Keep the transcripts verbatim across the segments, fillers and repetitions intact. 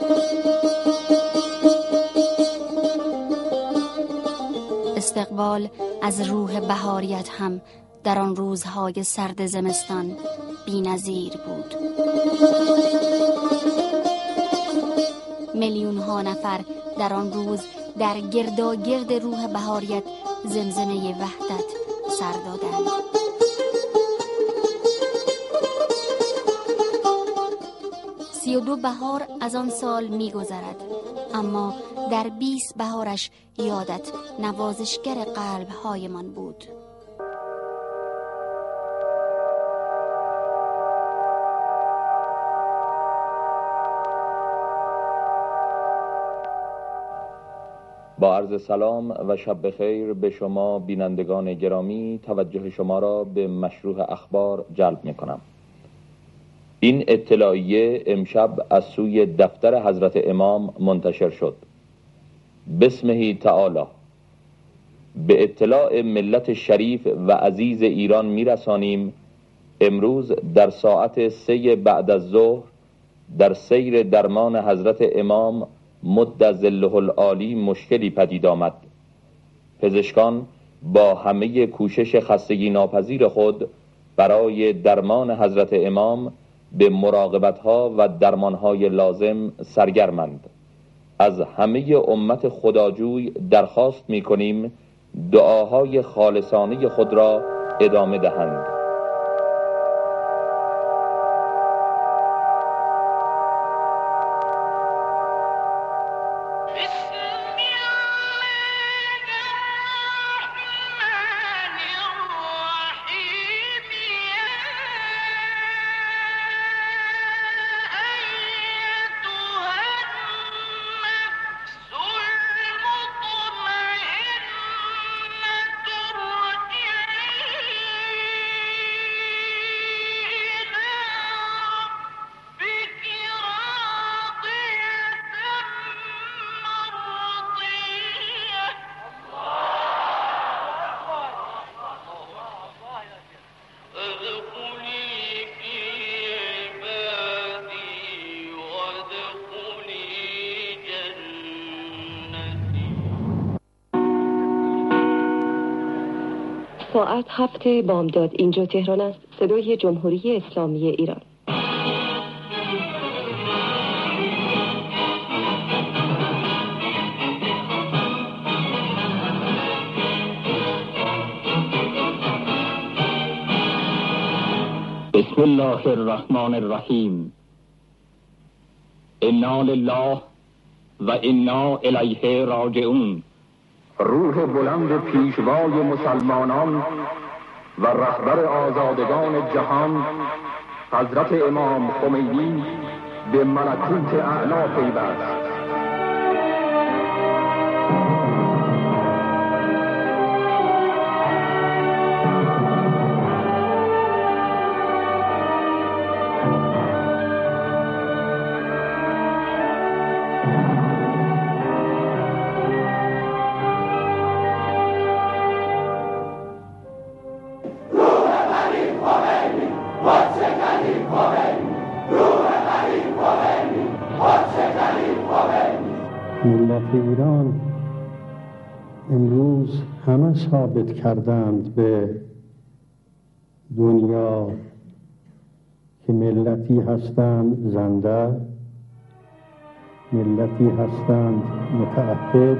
استقبال از روح بهاریت هم در آن روزهای سرد زمستان بی‌نظیر بود. میلیون ها نفر در آن روز در گرداگرد روح بهاریت زمزمه وحدت سر دادند. سی و دو بهار از آن سال می گذرد، اما در بیست بهارش یادت نوازشگر قلب هایمان بود. با عرض سلام و شب بخیر به شما بینندگان گرامی، توجه شما را به مشروح اخبار جلب می کنم. این اطلاعیه امشب از سوی دفتر حضرت امام منتشر شد. بسمه تعالی به اطلاع ملت شریف و عزیز ایران می رسانیم امروز در ساعت سه بعد از ظهر در سیر درمان حضرت امام مد ظله العالی مشکلی پدید آمد. پزشکان با همه کوشش خستگی ناپذیر خود برای درمان حضرت امام به مراقبت‌ها و درمان‌های لازم سرگرمند. از همه امت خداجوی درخواست می‌کنیم دعاهای خالصانه خود را ادامه دهند. ساعت هفت بامداد. اینجا تهران است، صدای جمهوری اسلامی ایران. بسم الله الرحمن الرحیم. انا لله و انا الیه راجعون. روح بلند پیشوای مسلمانان و رهبر آزادگان جهان حضرت امام خمینی به ملکوت اعلی پیوست. ملت ایران امروز همه ثابت کردند به دنیا که ملتی هستند زنده، ملتی هستند متعهد.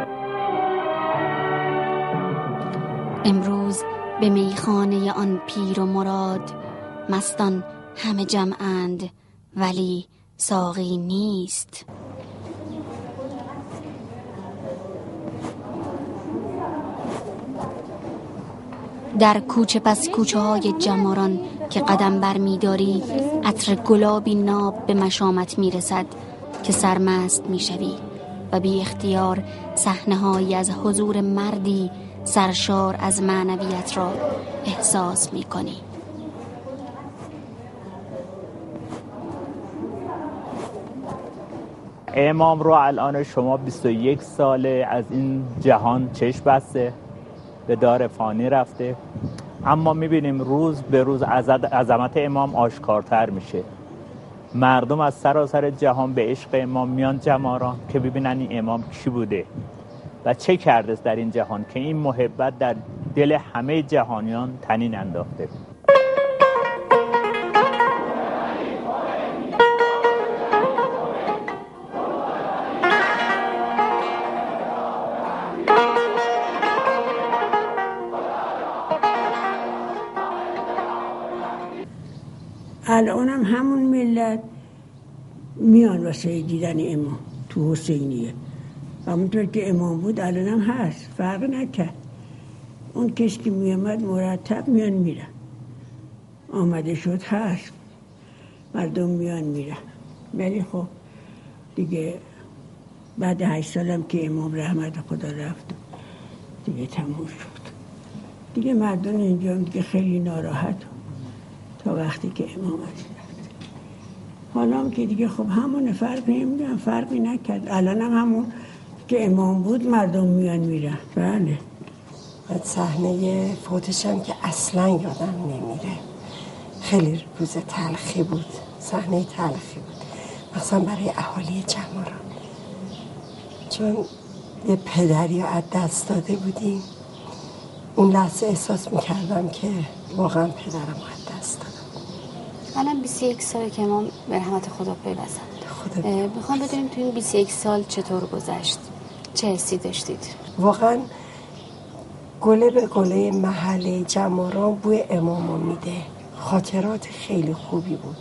امروز به میخانه آن پیر و مراد مستان همه جمعند ولی ساقی نیست. در کوچه پس کوچه های جماران که قدم بر می داری عطر گلابی ناب به مشامت می رسد که سرمست می شوی و بی اختیار صحنه هایی از حضور مردی سرشار از معنویت را احساس می کنی. امام رو الان شما بیست و یک ساله از این جهان چشم بسته، به دار فانی رفته، اما میبینیم روز به روز عظمت امام آشکارتر میشه. مردم از سراسر جهان به عشق امام میان جماران که ببینن این امام کی بوده و چه کرده است در این جهان که این محبت در دل همه جهانیان تنین انداخته. الانم همون ملت میان واسه دیدن امام تو حسینیه، همونطور که امام بود الانم هست، فرق نکرد. اون کسی که میامد مرتب میان میرن، آمده شد هست، مردم میان میرن. ولی خب دیگه بعد هشت سالم که امام رحمت خدا رفت دیگه تموم شد. دیگه مردم اینجا دیگه خیلی ناراحت تا وقتی که امام رفت. حالا هم که دیگه خب همونه، فرقی نمیدونم، فرقی نکرد. الان هم همون که امام بود مردم میان میرن. بله. بعد صحنه فوتشم که اصلا یادم نمیره، خیلی روز تلخی بود، صحنه تلخی بود، مثلا برای اهالی جماران، چون یه پدری رو از دست داده بودیم. اون لحظه احساس میکردم که واقعا پدرم رو از دست دادم. الان بیست و یک ساله که امام به رحمت خدا پیوستند. میخوام بدونیم تو این بیست و یک سال چطور گذشت؟ چه حسی داشتید؟ واقعا گله به گله محله جماران بوی امامو میده. خاطرات خیلی خوبی بود.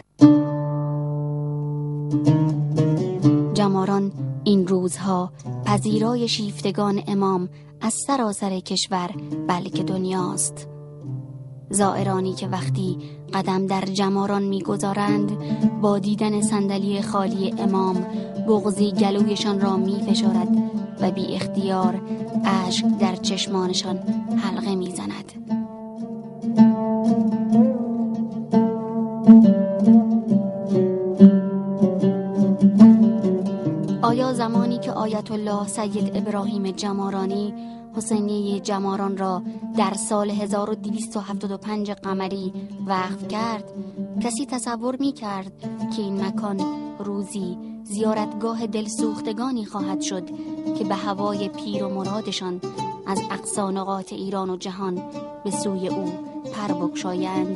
جماران این روزها پذیرای شیفتگان امام از سراسر کشور بلکه دنیاست. زائرانی که وقتی قدم در جماران میگذارند با دیدن صندلی خالی امام بغضی گلویشان را میفشارد و بی اختیار اشک در چشمانشان حلقه میزند. آیا زمانی که آیت الله سید ابراهیم جمارانی حسینیه جماران را در سال هزار و دویست و هفتاد و پنج قمری وقف کرد، کسی تصور می کرد که این مکان روزی زیارتگاه دلسوختگانی خواهد شد که به هوای پیر و مرادشان از اقصا نقاط ایران و جهان به سوی او پر بگشایند؟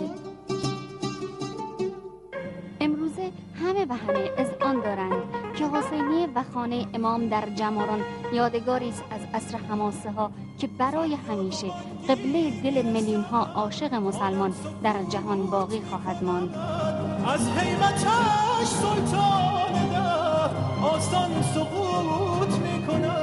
امروزه همه و همه اذعان دارند که حسینیه و خانه امام در جماران یادگاری است از عصر حماسه ها که برای همیشه قبله دل میلیون ها عاشق مسلمان در جهان باقی خواهد ماند. از هیبتش سلطان ده آسان سقوط میکنه.